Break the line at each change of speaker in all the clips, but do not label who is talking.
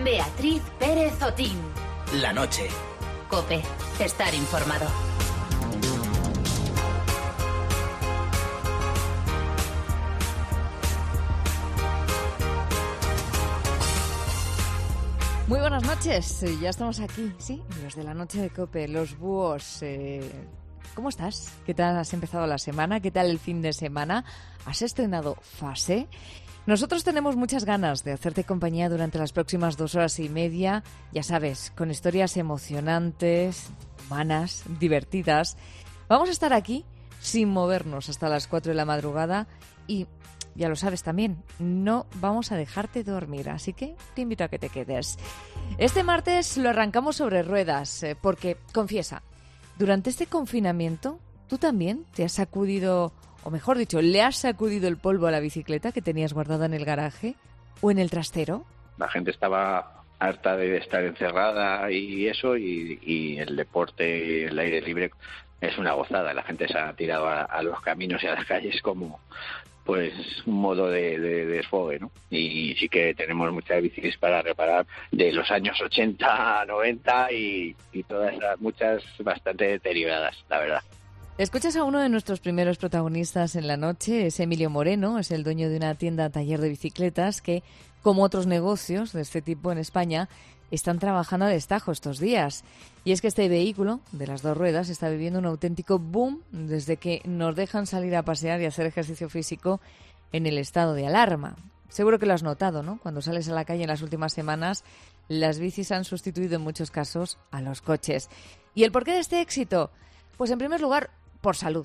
Beatriz Pérez Otín.
La noche.
COPE. Estar informado.
Muy buenas noches, ya estamos aquí, sí, los de la noche de COPE, los búhos. ¿Cómo estás? ¿Qué tal has empezado la semana? ¿Qué tal el fin de semana? ¿Has estrenado Fase? Nosotros tenemos muchas ganas de hacerte compañía durante las próximas 2 horas y media, ya sabes, con historias emocionantes, humanas, divertidas. Vamos a estar aquí sin movernos hasta las 4 de la madrugada y... ya lo sabes también, no vamos a dejarte dormir, así que te invito a que te quedes. Este martes lo arrancamos sobre ruedas, porque, confiesa, durante este confinamiento, ¿tú también te has sacudido, o mejor dicho, le has sacudido el polvo a la bicicleta que tenías guardada en el garaje o en el trastero?
La gente estaba harta de estar encerrada y eso, y el deporte, el aire libre, es una gozada. La gente se ha tirado a los caminos y a las calles como... pues un modo de desfogue, ¿no? Y sí que tenemos muchas bicis para reparar de los años 80, 90 y todas esas, muchas bastante deterioradas, la verdad.
Escuchas a uno de nuestros primeros protagonistas en la noche, es Emilio Moreno, es el dueño de una tienda taller de bicicletas que, como otros negocios de este tipo en España, están trabajando a destajo estos días. Y es que este vehículo de las 2 ruedas está viviendo un auténtico boom desde que nos dejan salir a pasear y hacer ejercicio físico en el estado de alarma. Seguro que lo has notado, ¿no? Cuando sales a la calle en las últimas semanas, las bicis han sustituido en muchos casos a los coches. ¿Y el porqué de este éxito? Pues en primer lugar, por salud.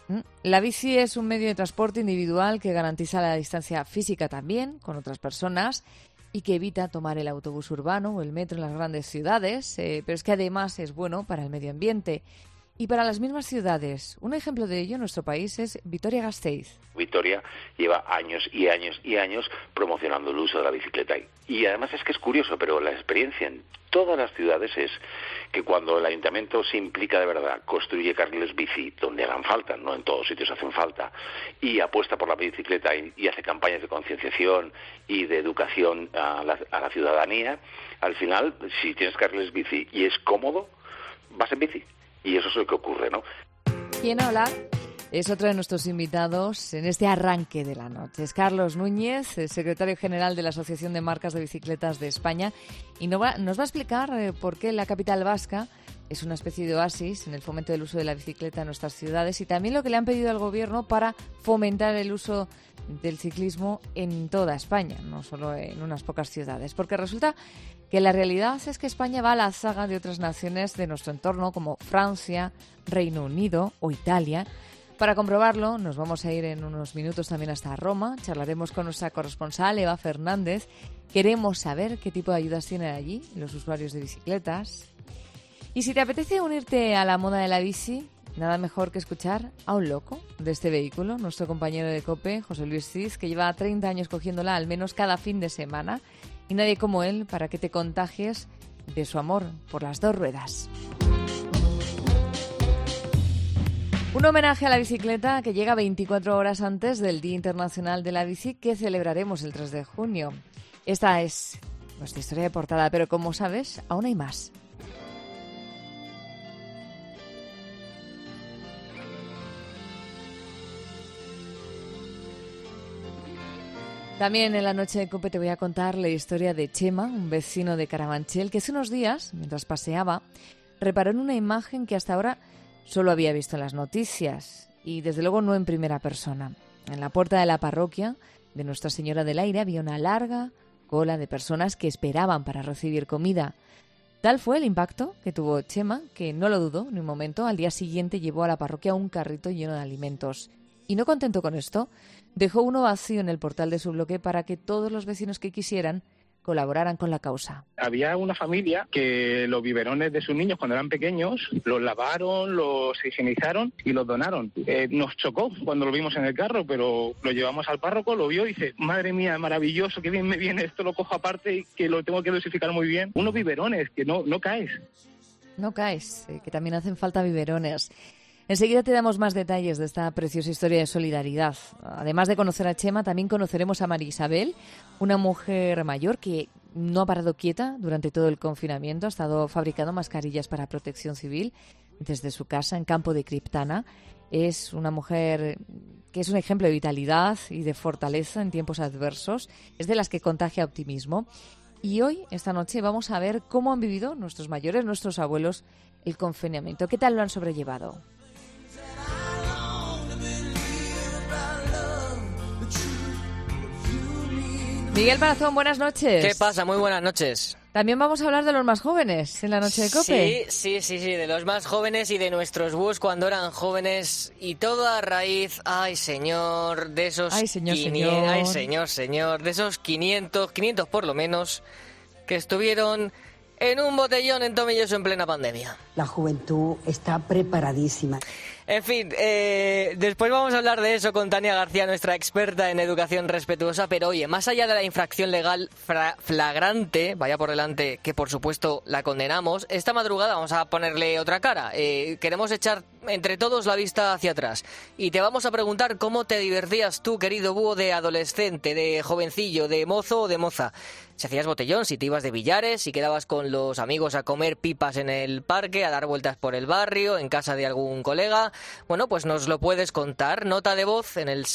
La bici es un medio de transporte individual que garantiza la distancia física también con otras personas y que evita tomar el autobús urbano o el metro en las grandes ciudades, pero es que además es bueno para el medio ambiente y para las mismas ciudades. Un ejemplo de ello en nuestro país es Vitoria-Gasteiz.
Vitoria lleva años y años y años promocionando el uso de la bicicleta. Y además es que es curioso, pero la experiencia en todas las ciudades es que cuando el ayuntamiento se implica de verdad, construye carriles bici donde hagan falta, no en todos sitios hacen falta, y apuesta por la bicicleta y hace campañas de concienciación y de educación a la ciudadanía, al final, si tienes carriles bici y es cómodo, vas en bici. Y eso es lo que ocurre, ¿no?
¿Quién habla? Es otro de nuestros invitados en este arranque de la noche. Es Carlos Núñez, el secretario general de la Asociación de Marcas de Bicicletas de España, y nos va a explicar por qué la capital vasca es una especie de oasis en el fomento del uso de la bicicleta en nuestras ciudades y también lo que le han pedido al gobierno para fomentar el uso del ciclismo en toda España, no solo en unas pocas ciudades. Porque resulta que la realidad es que España va a la zaga de otras naciones de nuestro entorno como Francia, Reino Unido o Italia. Para comprobarlo, nos vamos a ir en unos minutos también hasta Roma. Charlaremos con nuestra corresponsal, Eva Fernández. Queremos saber qué tipo de ayudas tienen allí los usuarios de bicicletas. Y si te apetece unirte a la moda de la bici, nada mejor que escuchar a un loco de este vehículo, nuestro compañero de COPE, José Luis Cid, que lleva 30 años cogiéndola al menos cada fin de semana. Y nadie como él para que te contagies de su amor por las 2 ruedas. Un homenaje a la bicicleta que llega 24 horas antes del Día Internacional de la Bici que celebraremos el 3 de junio. Esta es nuestra historia de portada, pero como sabes, aún hay más. También en la noche de COPE te voy a contar la historia de Chema, un vecino de Carabanchel, que hace unos días, mientras paseaba, reparó en una imagen que hasta ahora solo había visto en las noticias y desde luego no en primera persona. En la puerta de la parroquia de Nuestra Señora del Aire había una larga cola de personas que esperaban para recibir comida. Tal fue el impacto que tuvo Chema, que no lo dudó ni un momento, al día siguiente llevó a la parroquia un carrito lleno de alimentos. Y no contento con esto, dejó uno vacío en el portal de su bloque para que todos los vecinos que quisieran colaboraran con la causa.
Había una familia que los biberones de sus niños cuando eran pequeños los lavaron, los higienizaron y los donaron. Nos chocó cuando lo vimos en el carro, pero lo llevamos al párroco, lo vio y dice, madre mía, maravilloso, qué bien me viene esto, lo cojo aparte y que lo tengo que dosificar muy bien. Unos biberones, que no caes.
No caes, que también hacen falta biberones. Enseguida te damos más detalles de esta preciosa historia de solidaridad. Además de conocer a Chema, también conoceremos a María Isabel, una mujer mayor que no ha parado quieta durante todo el confinamiento, ha estado fabricando mascarillas para protección civil desde su casa en Campo de Criptana. Es una mujer que es un ejemplo de vitalidad y de fortaleza en tiempos adversos, es de las que contagia optimismo. Y hoy, esta noche, vamos a ver cómo han vivido nuestros mayores, nuestros abuelos, el confinamiento. ¿Qué tal lo han sobrellevado? Miguel Barazón, buenas noches.
¿Qué pasa? Muy buenas noches.
También vamos a hablar de los más jóvenes en la noche de COPE.
Sí, de los más jóvenes y de nuestros búhos cuando eran jóvenes y todo a raíz, ay señor, de esos 500 por lo menos, que estuvieron en un botellón en Tomelloso en plena pandemia.
La juventud está preparadísima.
En fin, después vamos a hablar de eso con Tania García, nuestra experta en educación respetuosa, pero oye, más allá de la infracción legal flagrante, vaya por delante que por supuesto la condenamos, esta madrugada vamos a ponerle otra cara. Queremos echar entre todos la vista hacia atrás y te vamos a preguntar cómo te divertías tú, querido búho, de adolescente, de jovencillo, de mozo o de moza. Si hacías botellón, si te ibas de billares, si quedabas con los amigos a comer pipas en el parque, a dar vueltas por el barrio, en casa de algún colega. Bueno, pues nos lo puedes contar. Nota de voz en el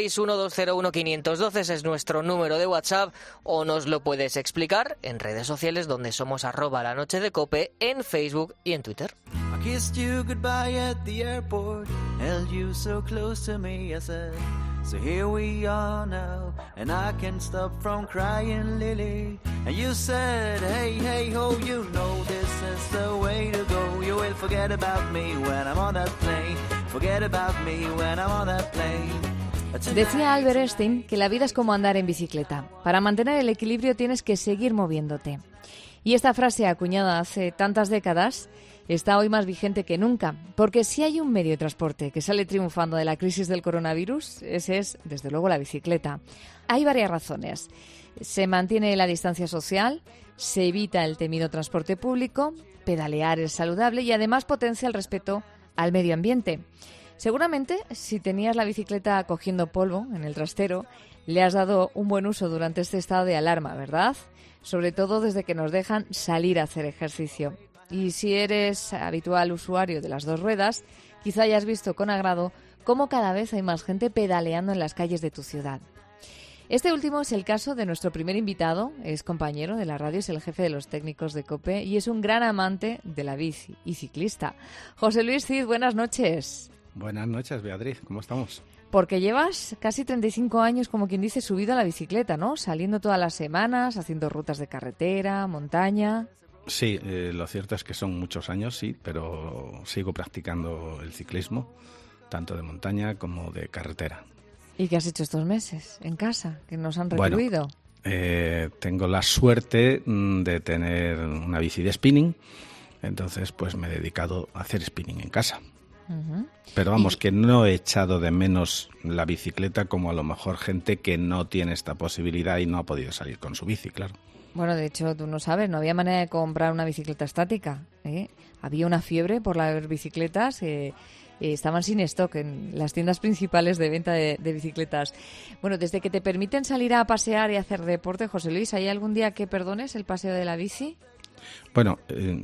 661201512, ese es nuestro número de WhatsApp, o nos lo puedes explicar en redes sociales donde somos @lanochedecope, en Facebook y en Twitter.
I kissed you goodbye at the airport, held you so close to me, I said, so here we are now, and I can't stop from crying, Lily. And you said, hey, hey, ho, you know this is the way to go. You will forget about me when I'm on that plane, forget about me when I'm on that plane.
Decía Albert Einstein que la vida es como andar en bicicleta. Para mantener el equilibrio tienes que seguir moviéndote. Y esta frase, acuñada hace tantas décadas, está hoy más vigente que nunca, porque si hay un medio de transporte que sale triunfando de la crisis del coronavirus, ese es, desde luego, la bicicleta. Hay varias razones. Se mantiene la distancia social, se evita el temido transporte público, pedalear es saludable y además potencia el respeto al medio ambiente. Seguramente, si tenías la bicicleta cogiendo polvo en el trastero, le has dado un buen uso durante este estado de alarma, ¿verdad? Sobre todo desde que nos dejan salir a hacer ejercicio. Y si eres habitual usuario de las dos ruedas, quizá hayas visto con agrado cómo cada vez hay más gente pedaleando en las calles de tu ciudad. Este último es el caso de nuestro primer invitado, es compañero de la radio, es el jefe de los técnicos de COPE y es un gran amante de la bici y ciclista. José Luis Cid, buenas noches.
Buenas noches, Beatriz, ¿cómo estamos?
Porque llevas casi 35 años, como quien dice, subido a la bicicleta, ¿no? Saliendo todas las semanas, haciendo rutas de carretera, montaña.
Sí, lo cierto es que son muchos años, sí, pero sigo practicando el ciclismo, tanto de montaña como de carretera.
¿Y qué has hecho estos meses en casa, que nos han recluido?
Bueno, tengo la suerte de tener una bici de spinning, entonces pues me he dedicado a hacer spinning en casa. Uh-huh. Pero vamos, que no he echado de menos la bicicleta como a lo mejor gente que no tiene esta posibilidad y no ha podido salir con su bici, claro.
Bueno, de hecho, tú no sabes, no había manera de comprar una bicicleta estática, ¿eh? Había una fiebre por las bicicletas, estaban sin stock en las tiendas principales de venta de bicicletas. Bueno, desde que te permiten salir a pasear y hacer deporte, José Luis, ¿hay algún día que perdones el paseo de la bici?
Bueno,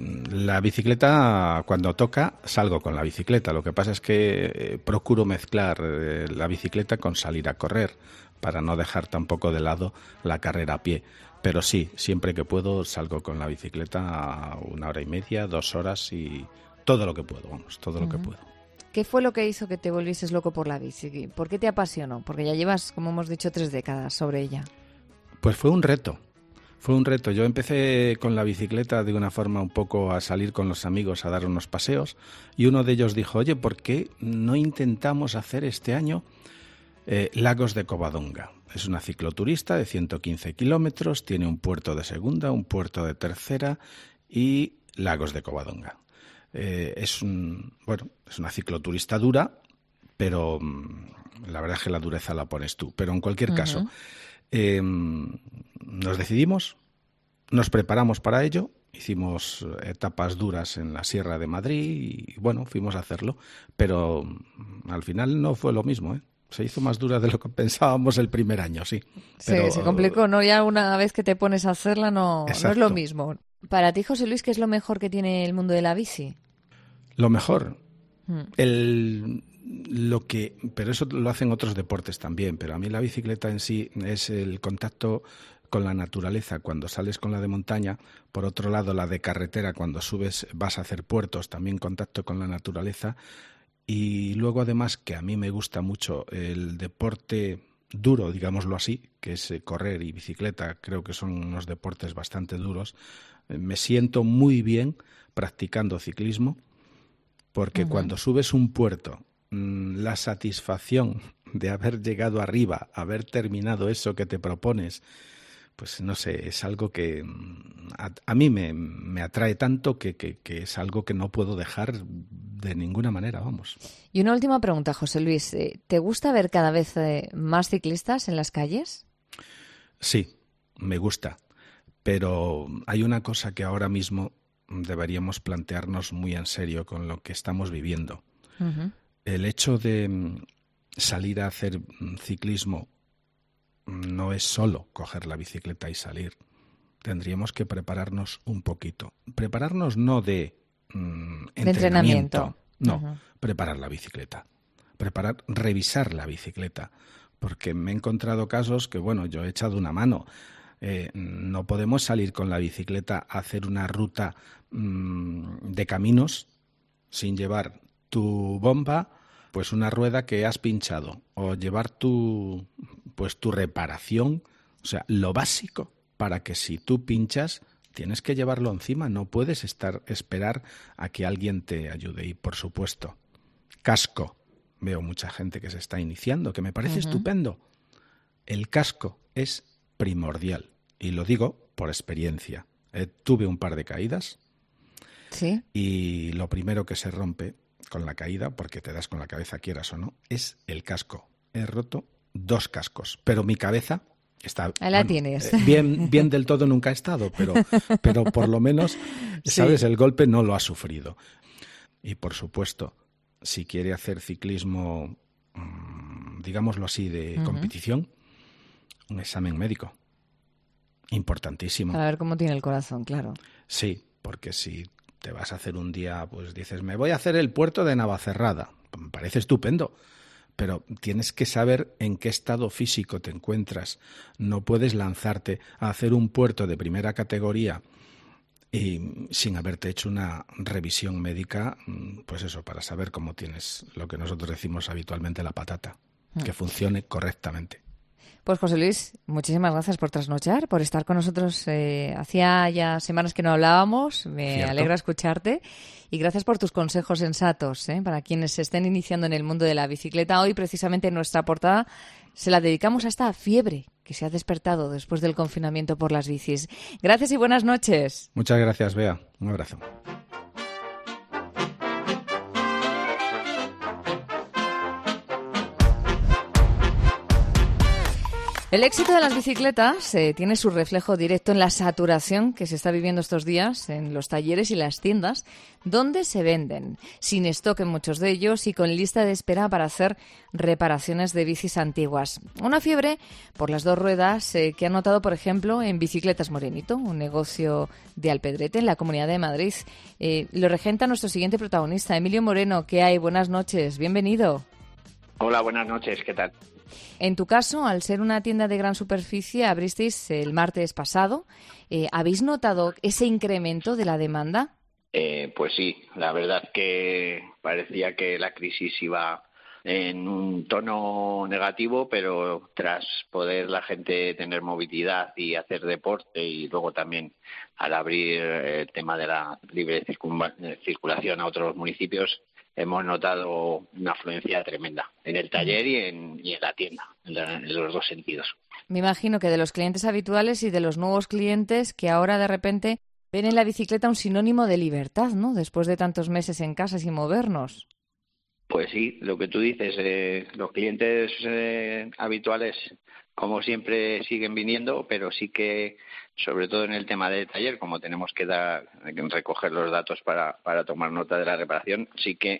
la bicicleta, cuando toca, salgo con la bicicleta. Lo que pasa es que procuro mezclar la bicicleta con salir a correr, para no dejar tampoco de lado la carrera a pie. Pero sí, siempre que puedo salgo con la bicicleta a 1 hora y media, 2 horas y todo lo que puedo, vamos, todo lo que puedo.
¿Qué fue lo que hizo que te volvieses loco por la bici? ¿Por qué te apasionó? Porque ya llevas, como hemos dicho, 3 décadas sobre ella.
Pues fue un reto. Fue un reto. Yo empecé con la bicicleta de una forma un poco a salir con los amigos a dar unos paseos y uno de ellos dijo, oye, ¿por qué no intentamos hacer este año Lagos de Covadonga? Es una cicloturista de 115 kilómetros, tiene un puerto de segunda, un puerto de tercera y Lagos de Covadonga. Es una cicloturista dura, pero la verdad es que la dureza la pones tú. Pero en cualquier caso, nos decidimos, nos preparamos para ello, hicimos etapas duras en la Sierra de Madrid y bueno, fuimos a hacerlo, pero al final no fue lo mismo, ¿eh? Se hizo más dura de lo que pensábamos el primer año, sí.
Pero, se complicó, ¿no? Ya una vez que te pones a hacerla no es lo mismo. Para ti, José Luis, ¿qué es lo mejor que tiene el mundo de la bici?
Lo mejor. Pero eso lo hacen otros deportes también, pero a mí la bicicleta en sí es el contacto con la naturaleza cuando sales con la de montaña. Por otro lado, la de carretera, cuando subes, vas a hacer puertos, también contacto con la naturaleza. Y luego, además, que a mí me gusta mucho el deporte duro, digámoslo así, que es correr y bicicleta. Creo que son unos deportes bastante duros. Me siento muy bien practicando ciclismo, porque cuando subes un puerto, la satisfacción de haber llegado arriba, haber terminado eso que te propones, pues no sé, es algo que a mí me atrae tanto que es algo que no puedo dejar de ninguna manera, vamos.
Y una última pregunta, José Luis. ¿Te gusta ver cada vez más ciclistas en las calles?
Sí, me gusta. Pero hay una cosa que ahora mismo deberíamos plantearnos muy en serio con lo que estamos viviendo. El hecho de salir a hacer ciclismo no es solo coger la bicicleta y salir. Tendríamos que prepararnos un poquito. Prepararnos no de entrenamiento. No, preparar la bicicleta. Revisar la bicicleta. Porque me he encontrado casos que, bueno, yo he echado una mano. No podemos salir con la bicicleta a hacer una ruta de caminos sin llevar tu bomba, pues una rueda que has pinchado, o llevar tu reparación, o sea, lo básico para que si tú pinchas tienes que llevarlo encima, no puedes esperar a que alguien te ayude. Y por supuesto, casco. Veo mucha gente que se está iniciando, que me parece estupendo. El casco es primordial y lo digo por experiencia. Tuve un par de caídas.
¿Sí?
Y lo primero que se rompe con la caída, porque te das con la cabeza quieras o no, es el casco. He roto 2 cascos, pero mi cabeza está...
Ahí la tienes.
Bien del todo nunca ha estado, pero por lo menos, ¿sabes? Sí. El golpe no lo ha sufrido. Y por supuesto, si quiere hacer ciclismo, digámoslo así, de competición, un examen médico. Importantísimo.
Para ver cómo tiene el corazón, claro.
Sí, porque si te vas a hacer un día, pues dices, me voy a hacer el puerto de Navacerrada. Me parece estupendo, pero tienes que saber en qué estado físico te encuentras. No puedes lanzarte a hacer un puerto de primera categoría y sin haberte hecho una revisión médica, pues eso, para saber cómo tienes lo que nosotros decimos habitualmente la patata, que funcione correctamente.
Pues José Luis, muchísimas gracias por trasnochar, por estar con nosotros. Hacía ya semanas que no hablábamos, me alegra escucharte y gracias por tus consejos sensatos para quienes se estén iniciando en el mundo de la bicicleta. Hoy precisamente en nuestra portada se la dedicamos a esta fiebre que se ha despertado después del confinamiento por las bicis. Gracias y buenas noches.
Muchas gracias, Bea. Un abrazo.
El éxito de las bicicletas tiene su reflejo directo en la saturación que se está viviendo estos días en los talleres y las tiendas, donde se venden, sin stock en muchos de ellos y con lista de espera para hacer reparaciones de bicis antiguas. Una fiebre por las 2 ruedas que han notado, por ejemplo, en Bicicletas Morenito, un negocio de Alpedrete en la Comunidad de Madrid. Lo regenta nuestro siguiente protagonista, Emilio Moreno. ¿Qué hay? Buenas noches, bienvenido.
Hola, buenas noches, ¿qué tal?
En tu caso, al ser una tienda de gran superficie, abristeis el martes pasado. ¿Habéis notado ese incremento de la demanda?
Pues sí, la verdad que parecía que la crisis iba en un tono negativo, pero tras poder la gente tener movilidad y hacer deporte y luego también al abrir el tema de la libre circulación a otros municipios, hemos notado una afluencia tremenda en el taller y en la tienda, en los 2 sentidos.
Me imagino que de los clientes habituales y de los nuevos clientes que ahora de repente ven en la bicicleta un sinónimo de libertad, ¿no? Después de tantos meses en casa sin movernos.
Pues sí, lo que tú dices, los clientes habituales, como siempre, siguen viniendo, pero sí que, sobre todo en el tema del taller, como tenemos que recoger los datos para tomar nota de la reparación, sí que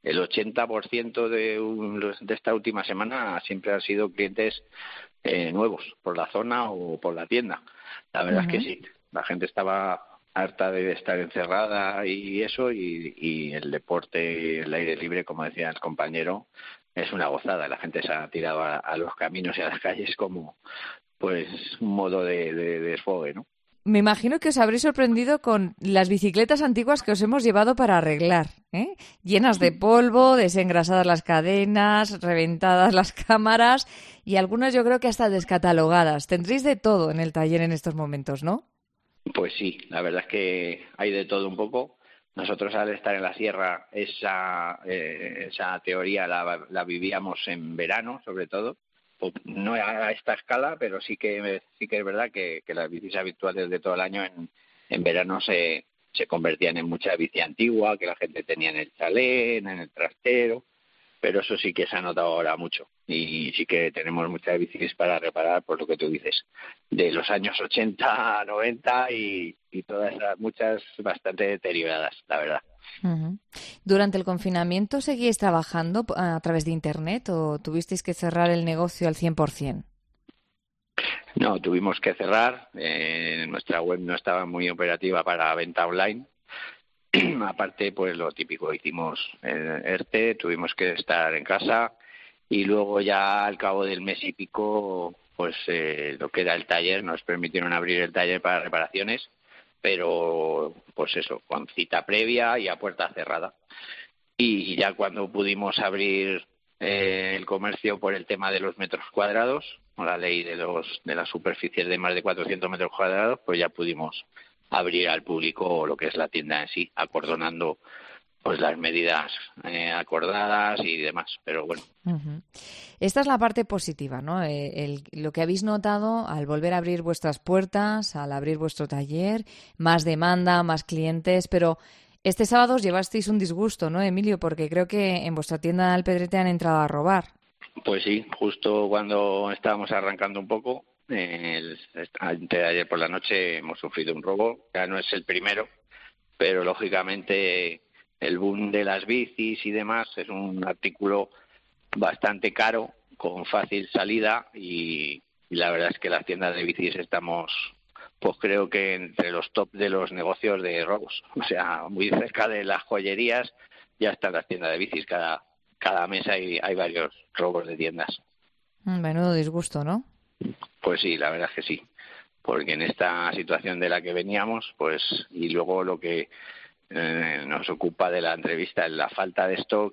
el 80% de esta última semana siempre han sido clientes nuevos por la zona o por la tienda. La verdad es que sí, la gente estaba harta de estar encerrada y eso, y el deporte, el aire libre, como decía el compañero, es una gozada. La gente se ha tirado a los caminos y a las calles como pues un modo de desfogue, ¿no?
Me imagino que os habréis sorprendido con las bicicletas antiguas que os hemos llevado para arreglar, ¿eh? Llenas de polvo, desengrasadas las cadenas, reventadas las cámaras y algunas yo creo que hasta descatalogadas. Tendréis de todo en el taller en estos momentos, ¿no?
Pues sí, la verdad es que hay de todo un poco. Nosotros al estar en la sierra esa teoría la vivíamos en verano, sobre todo. No a esta escala, pero sí que es verdad que las bicis habituales de todo el año en verano se convertían en mucha bici antigua que la gente tenía en el chalet, en el trastero, pero eso sí que se ha notado ahora mucho y sí que tenemos muchas bicis para reparar, por lo que tú dices, de los años 80, 90 y todas esas, muchas bastante deterioradas, la verdad.
Uh-huh. ¿Durante el confinamiento seguíais trabajando a través de Internet o tuvisteis que cerrar el negocio al 100%?
No, tuvimos que cerrar. Nuestra web no estaba muy operativa para venta online. Aparte, pues lo típico, hicimos ERTE, tuvimos que estar en casa y luego ya al cabo del mes y pico, pues lo que era el taller, nos permitieron abrir el taller para reparaciones, pero pues eso, con cita previa y a puerta cerrada. Y ya cuando pudimos abrir el comercio por el tema de los metros cuadrados, o la ley de las superficies de más de 400 metros cuadrados, pues ya pudimos abrir al público lo que es la tienda en sí, acordonando pues las medidas acordadas y demás, pero bueno.
Uh-huh. Esta es la parte positiva, ¿no? Lo que habéis notado al volver a abrir vuestras puertas, al abrir vuestro taller, más demanda, más clientes, pero este sábado os llevasteis un disgusto, ¿no, Emilio? Porque creo que en vuestra tienda Alpedrete han entrado a robar.
Pues sí, justo cuando estábamos arrancando un poco, antes de ayer por la noche hemos sufrido un robo, ya no es el primero, pero lógicamente el boom de las bicis y demás es un artículo bastante caro, con fácil salida y la verdad es que las tiendas de bicis estamos, pues creo que entre los top de los negocios de robos. O sea, muy cerca de las joyerías ya están las tiendas de bicis. Cada mes hay varios robos de tiendas.
Menudo disgusto, ¿no?
Pues sí, la verdad es que sí. Porque en esta situación de la que veníamos, pues, y luego lo que nos ocupa de la entrevista, la falta de stock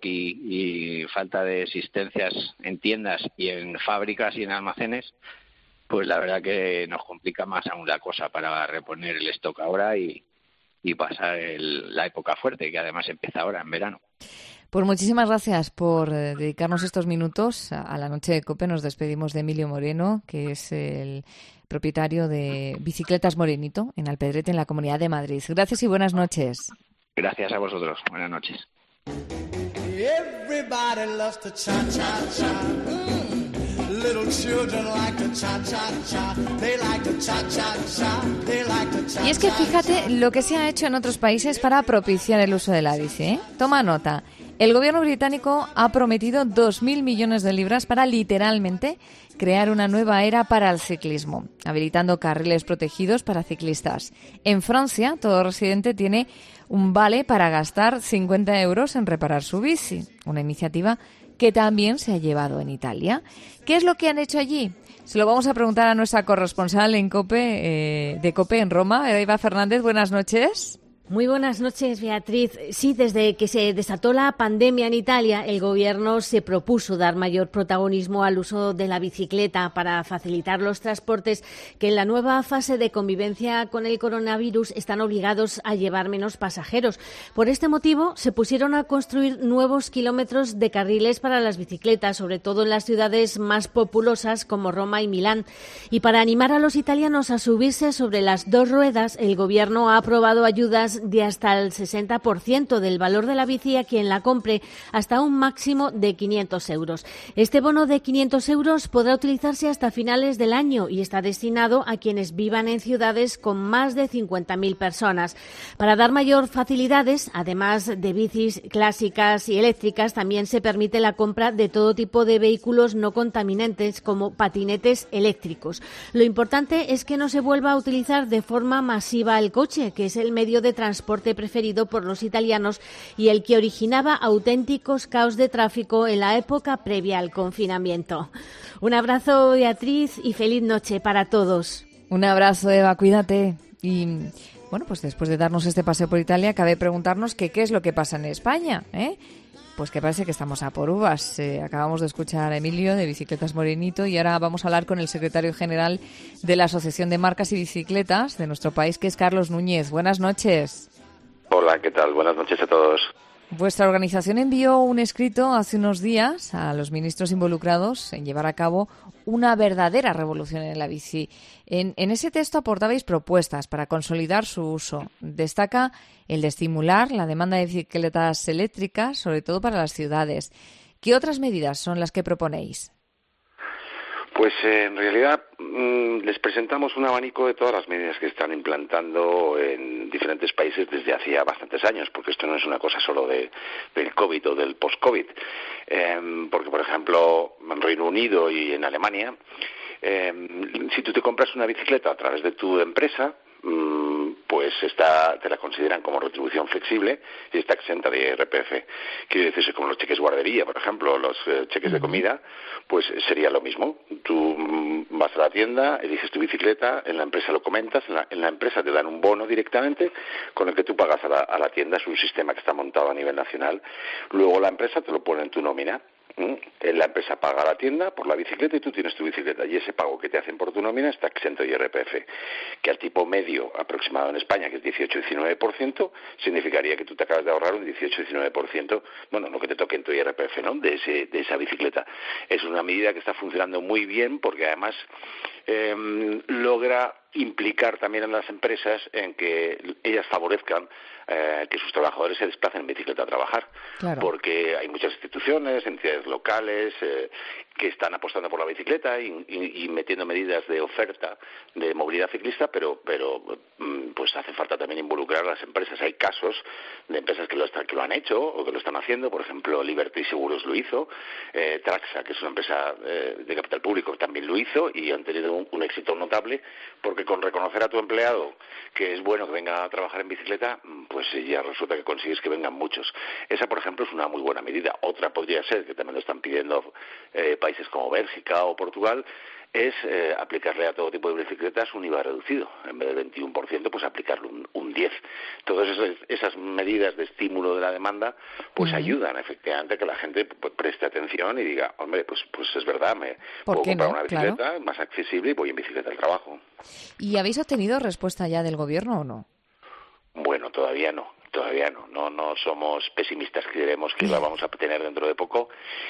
y falta de existencias en tiendas y en fábricas y en almacenes, pues la verdad que nos complica más aún la cosa para reponer el stock ahora y pasar la época fuerte, que además empieza ahora, en verano.
Pues muchísimas gracias por dedicarnos estos minutos. A la noche de COPE nos despedimos de Emilio Moreno, que es el propietario de Bicicletas Morenito, en Alpedrete, en la Comunidad de Madrid. Gracias y buenas noches.
Gracias a vosotros. Buenas noches.
Everybody loves to cha-cha-cha. Little children like to cha-cha-cha. They like to cha-cha-cha. They like to cha-cha-cha.
Y es que fíjate lo que se ha hecho en otros países para propiciar el uso de la bici, ¿eh? Toma nota. El gobierno británico ha prometido 2.000 millones de libras para literalmente crear una nueva era para el ciclismo, habilitando carriles protegidos para ciclistas. En Francia, todo residente tiene un vale para gastar 50 euros en reparar su bici, una iniciativa que también se ha llevado en Italia. ¿Qué es lo que han hecho allí? Se lo vamos a preguntar a nuestra corresponsal en COPE, de COPE en Roma, Eva Fernández. Buenas noches.
Muy buenas noches, Beatriz. Sí, desde que se desató la pandemia en Italia, el gobierno se propuso dar mayor protagonismo al uso de la bicicleta para facilitar los transportes que en la nueva fase de convivencia con el coronavirus están obligados a llevar menos pasajeros. Por este motivo, se pusieron a construir nuevos kilómetros de carriles para las bicicletas, sobre todo en las ciudades más populosas como Roma y Milán. Y para animar a los italianos a subirse sobre las dos ruedas, el gobierno ha aprobado ayudas rebajas de hasta el 60% del valor de la bici a quien la compre, hasta un máximo de 500 euros. Este bono de 500 euros podrá utilizarse hasta finales del año y está destinado a quienes vivan en ciudades con más de 50.000 personas. Para dar mayor facilidades, además de bicis clásicas y eléctricas, también se permite la compra de todo tipo de vehículos no contaminantes como patinetes eléctricos. Lo importante es que no se vuelva a utilizar de forma masiva el coche, que es el medio de transporte preferido por los italianos y el que originaba auténticos caos de tráfico en la época previa al confinamiento. Un abrazo, Beatriz, y feliz noche para todos.
Un abrazo, Eva, cuídate. Y bueno, pues después de darnos este paseo por Italia, cabe preguntarnos qué es lo que pasa en España, ¿eh? Pues que parece que estamos a por uvas. Acabamos de escuchar a Emilio de Bicicletas Morenito y ahora vamos a hablar con el secretario general de la Asociación de Marcas y Bicicletas de nuestro país, que es Carlos Núñez. Buenas noches.
Hola, ¿qué tal? Buenas noches a todos.
Vuestra organización envió un escrito hace unos días a los ministros involucrados en llevar a cabo una verdadera revolución en la bici. En ese texto aportabais propuestas para consolidar su uso. Destaca el de estimular la demanda de bicicletas eléctricas, sobre todo para las ciudades. ¿Qué otras medidas son las que proponéis?
Pues en realidad les presentamos un abanico de todas las medidas que están implantando en diferentes países desde hacía bastantes años, porque esto no es una cosa solo del COVID o del post-COVID, porque por ejemplo en Reino Unido y en Alemania, si tú te compras una bicicleta a través de tu empresa, pues te la consideran como retribución flexible y está exenta de IRPF. Quiere decirse como los cheques guardería, por ejemplo, los cheques de comida, pues sería lo mismo. Tú vas a la tienda, eliges tu bicicleta, en la empresa lo comentas, en la empresa te dan un bono directamente con el que tú pagas a la tienda. Es un sistema que está montado a nivel nacional. Luego la empresa te lo pone en tu nómina. La empresa paga a la tienda por la bicicleta y tú tienes tu bicicleta, y ese pago que te hacen por tu nómina está exento de IRPF, que al tipo medio aproximado en España, que es 18-19%, significaría que tú te acabas de ahorrar un 18-19%, bueno, lo que te toque en tu IRPF, ¿no?, de esa bicicleta. Es una medida que está funcionando muy bien porque además logra implicar también a las empresas en que ellas favorezcan que sus trabajadores se desplacen en bicicleta a trabajar, claro, porque hay muchas instituciones, entidades locales que están apostando por la bicicleta y metiendo medidas de oferta de movilidad ciclista, pero pues hace falta también involucrar a las empresas. Hay casos de empresas que lo han hecho o que lo están haciendo, por ejemplo Liberty Seguros lo hizo, Traxa, que es una empresa de capital público, también lo hizo y han tenido un éxito notable, porque con reconocer a tu empleado que es bueno que venga a trabajar en bicicleta, pues ya resulta que consigues que vengan muchos. Esa, por ejemplo, es una muy buena medida. Otra podría ser, que también lo están pidiendo países como Bélgica o Portugal, es aplicarle a todo tipo de bicicletas un IVA reducido. En vez del 21%, pues aplicarle un 10%. Todas esas medidas de estímulo de la demanda, pues ayudan efectivamente a que la gente preste atención y diga, hombre, pues es verdad, me puedo comprar una bicicleta más accesible y voy en bicicleta al trabajo.
¿Y habéis obtenido respuesta ya del gobierno o no?
Bueno, todavía no. No somos pesimistas, creemos que la vamos a tener dentro de poco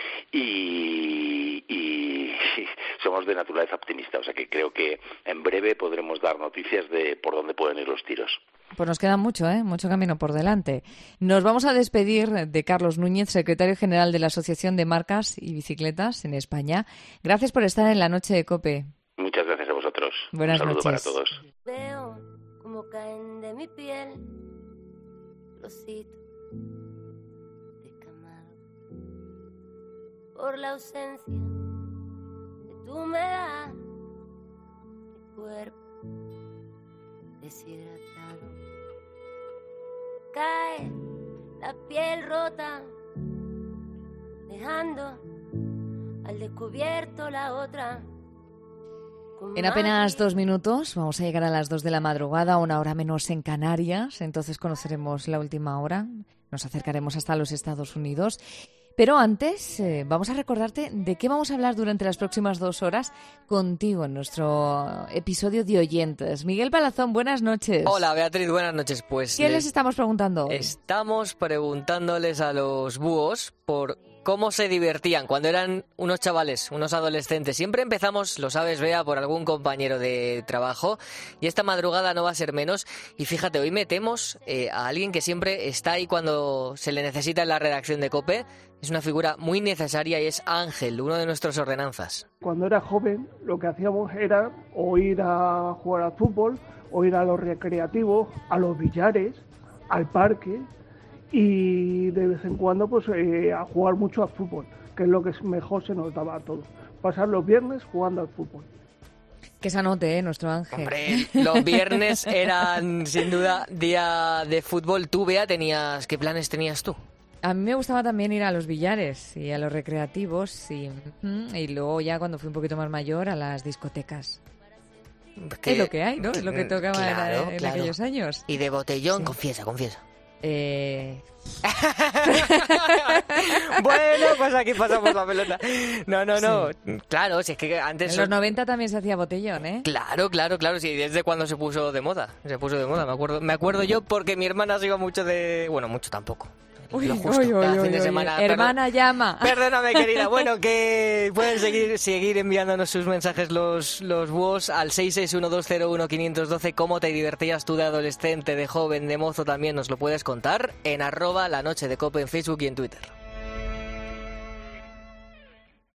y somos de naturaleza optimista, o sea que creo que en breve podremos dar noticias de por dónde pueden ir los tiros.
Pues nos queda mucho camino por delante. Nos vamos a despedir de Carlos Núñez, secretario general de la Asociación de Marcas y Bicicletas en España. Gracias por estar en la noche de COPE.
Muchas gracias a vosotros.
Buenas
Un saludo
noches.
para todos.
Veo cómo caen de mi piel trocitos de Camargo por la ausencia de tu humedad, mi cuerpo deshidratado, cae la piel rota, dejando al descubierto la otra.
En apenas 2 minutos vamos a llegar a las 2 de la madrugada, 1 hora menos en Canarias. Entonces conoceremos la última hora. Nos acercaremos hasta los Estados Unidos. Pero antes vamos a recordarte de qué vamos a hablar durante las próximas 2 horas contigo en nuestro episodio de Oyentes. Miguel Palazón, buenas noches.
Hola, Beatriz, buenas noches. Pues
¿Qué les estamos preguntando hoy?
Estamos preguntándoles a los búhos por cómo se divertían cuando eran unos chavales, unos adolescentes. Siempre empezamos, lo sabes, Bea, por algún compañero de trabajo, y esta madrugada no va a ser menos. Y fíjate, hoy metemos a alguien que siempre está ahí cuando se le necesita en la redacción de COPE. Es una figura muy necesaria y es Ángel, uno de nuestros ordenanzas.
Cuando era joven, lo que hacíamos era o ir a jugar al fútbol, o ir a los recreativos, a los billares, al parque, y de vez en cuando pues a jugar mucho al fútbol, que es lo que mejor se nos daba a todos. Pasar los viernes jugando al fútbol.
Que se anote, nuestro Ángel.
Hombre, los viernes eran sin duda día de fútbol. Tú, Bea, ¿qué planes tenías tú?
A mí me gustaba también ir a los billares y a los recreativos y luego ya cuando fui un poquito más mayor a las discotecas. Es lo que hay, ¿no? Es lo que tocaba en aquellos años.
Y de botellón, sí. Confiesa. Bueno, pues aquí pasamos la pelota. No. Sí. Claro, si es que antes...
En los 90 también se hacía botellón, ¿eh?
Claro. Sí, desde cuando se puso de moda. Me acuerdo yo porque mi hermana se iba mucho de... Bueno, mucho tampoco.
Uy,
fin de semana.
Hermana, llama.
Perdóname, querida. Bueno, que pueden seguir enviándonos sus mensajes los búhos al 661201512. ¿Cómo te divertías tú de adolescente, de joven, de mozo? También nos lo puedes contar en @lanochedecope en Facebook y en Twitter.